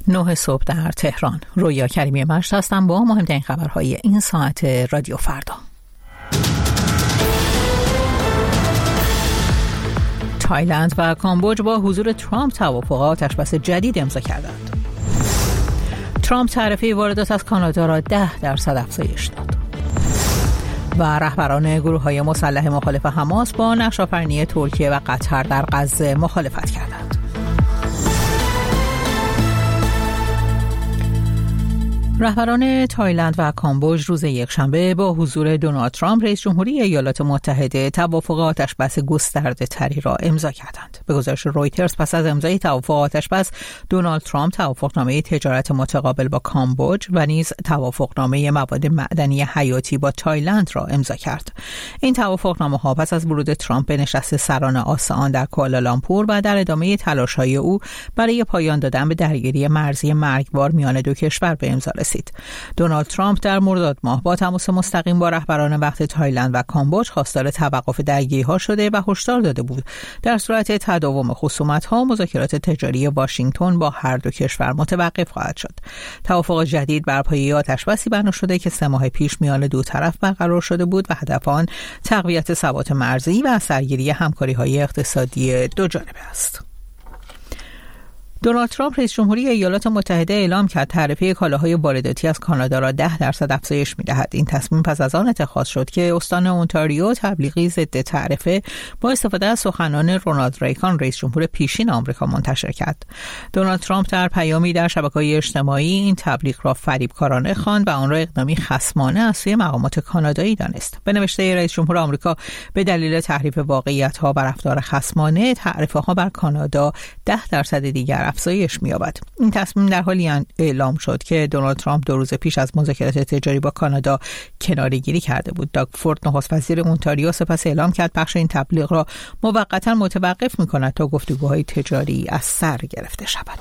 9 صبح در تهران. رویا کریمی مشت هستم با مهمترین خبرهای این ساعت رادیو فردا. تایلند و کامبوج با حضور ترامپ توافق آتشبس جدید امضا کردند. ترامپ تعرفه واردات از کانادا را 10% افزایش داد. و رهبران گروه‌های مسلح مخالف حماس با نقش‌آفرینی ترکیه و قطر در غزه مخالفت کردند. رهبران تایلند و کامبوج روز یکشنبه با حضور دونالد ترامپ رئیس جمهوری ایالات متحده توافق آتشبس گسترده تری را امضا کردند. به گزارش رویترز پس از امضای توافق آتشبس، دونالد ترامپ توافقنامه تجارت متقابل با کامبوج و نیز توافقنامه مواد معدنی حیاتی با تایلند را امضا کرد. این توافقنامه‌ها پس از ورود ترامپ به نشست سران آسئان در کوالالامپور و در ادامه تلاش‌های او برای پایان دادن به درگیری مرزی مرگبار میان دو کشور به امضا رسید. دونالد ترامپ در مرداد ماه با تماس مستقیم با رهبران وقت تایلند و کامبوج خواستار توقف درگیری‌ها شده و هشدار داده بود در صورت تداوم خصومت‌ها مذاکرات تجاری واشنگتن با هر دو کشور متوقف خواهد شد. توافق جدید بر پایه آتشبسی بنا شده که 3 ماه پیش میان دو طرف برقرار شده بود و هدف آن تقویت ثبات مرزی و اثرگیری همکاری‌های اقتصادی دو جانبه است. دونالد ترامپ رئیس جمهوری ایالات متحده اعلام کرد تعرفه کالاهای وارداتی از کانادا را 10% افزایش می‌دهد. این تصمیم پس از آن اتخاذ شد که استان اونتاریو تبلیغی ضد تعرفه با استفاده از سخنان رونالد ریگان رئیس جمهور پیشین آمریکا منتشر کرد. دونالد ترامپ در پیامی در شبکه‌های اجتماعی این تبلیغ را فریبکارانه خواند و آن را اقدامی خصمانه از سوی مقامات کانادایی دانست. به نوشته رئیس جمهور آمریکا، به دلیل تحریف واقعیت‌ها و رفتار خصمانه، تعرفه‌ها بر کانادا 10% دیگر افزایش می‌یابد. این تصمیم در حالی اعلام شد که دونالد ترامپ 2 روز پیش از مذاکرات تجاری با کانادا کناره‌گیری کرده بود. داگ فورد نخست وزیر اونتاریو سپس اعلام کرد بخش این تبلیغ را موقتا متوقف می‌کند تا گفتگوهای تجاری از سر گرفته شود.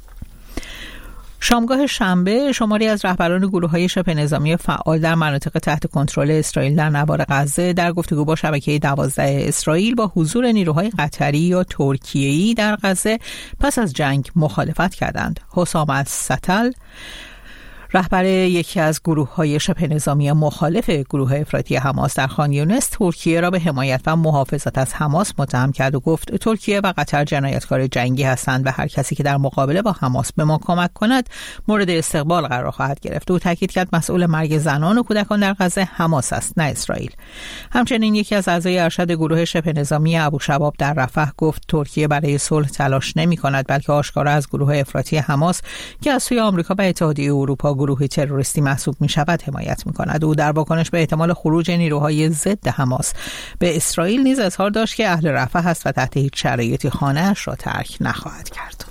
شامگاه شنبه شماری از رهبران گروه‌های شبه نظامی فعال در مناطق تحت کنترل اسرائیل در نوار غزه در گفتگو با شبکه 12 اسرائیل با حضور نیروهای قطری یا ترکیه‌ای در غزه پس از جنگ مخالفت کردند. حسام الستل، رهبر یکی از گروه‌های شبه نظامی مخالف گروه افراطی حماس در خان یونس، ترکیه را به حمایت و محافظت از حماس متهم کرد و گفت ترکیه و قطر جنایتکار جنگی هستند و هر کسی که در مقابله با حماس به ما کمک کند مورد استقبال قرار خواهد گرفت. او تاکید کرد مسئول مرگ زنان و کودکان در غزه حماس است، نه اسرائیل. همچنین یکی از اعضای ارشد گروه شبه نظامی ابوشباب در رفح گفت ترکیه برای صلح تلاش نمی‌کند، بلکه آشکارا از گروه افراطی حماس که از سوی آمریکا و اتحادیه اروپا گروه تروریستی محسوب می شود حمایت می کند. او در واکنش به احتمال خروج نیروهای ضد حماس به اسرائیل نیز اظهار داشت که اهل رفح است و تحت هیچ شرایطی خانه‌اش را ترک نخواهد کرد.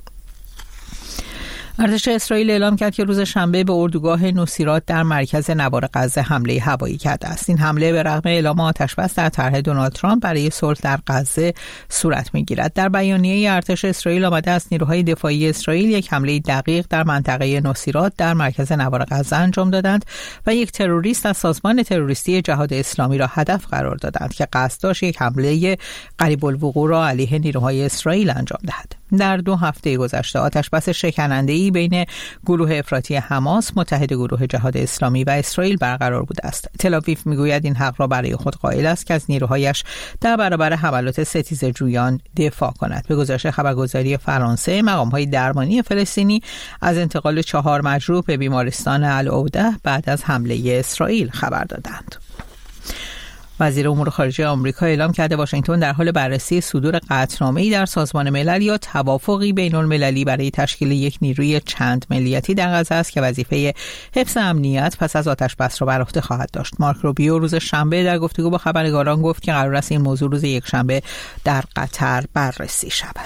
ارتش اسرائیل اعلام کرد که روز شنبه به اردوگاه نوسیرات در مرکز نوار غزه حمله هوایی کرده است. این حمله به رغم اعلام آتشبس در طرح دونالد ترامپ برای صلح در غزه صورت می‌گیرد. در بیانیه ارتش اسرائیل آمده است نیروهای دفاعی اسرائیل یک حمله دقیق در منطقه نوسیرات در مرکز نوار غزه انجام دادند و یک تروریست از سازمان تروریستی جهاد اسلامی را هدف قرار دادند که قصد داشت یک حمله قریب الوقوع را علیه نیروهای اسرائیل انجام دهد. در 2 هفته گذشته آتشبس شکننده‌ای بین گروه افراطی حماس، متحد گروه جهاد اسلامی و اسرائیل برقرار بوده است. تل‌آویو میگوید این حق را برای خود قائل است که از نیروهایش در برابر حملات ستیزجویان دفاع کند. به گزارش خبرگزاری فرانسه، مقام‌های درمانی فلسطینی از انتقال 4 مجروح به بیمارستان العوده بعد از حمله اسرائیل خبر دادند. وزیر امور خارجه آمریکا اعلام کرده واشنگتن در حال بررسی صدور قطعنامه‌ای در سازمان ملل یا توافقی بین‌المللی برای تشکیل یک نیروی چند ملیتی در غزه است که وظیفه حفظ امنیت پس از آتشبس را بر عهده خواهد داشت. مارک روبیو روز شنبه در گفتگو با خبرنگاران گفت که قرار است این موضوع روز یکشنبه در قطر بررسی شود.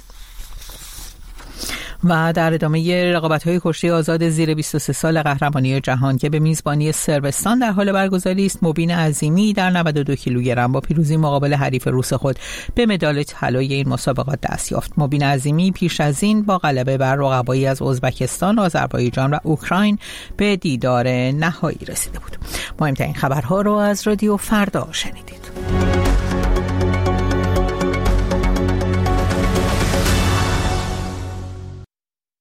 و در ادامه رقابت‌های کشتی آزاد زیر 23 سال قهرمانی جهان که به میزبانی صربستان در حال برگزاری است، مبین عظیمی در 92 کیلوگرم با پیروزی مقابل حریف روس خود به مدال طلای این مسابقات دست یافت. مبین عظیمی پیش از این با غلبه بر رقبایی از ازبکستان، آذربایجان و اوکراین به دیدار نهایی رسیده بود. مهمترین خبرها رو از رادیو فردا شنیدید.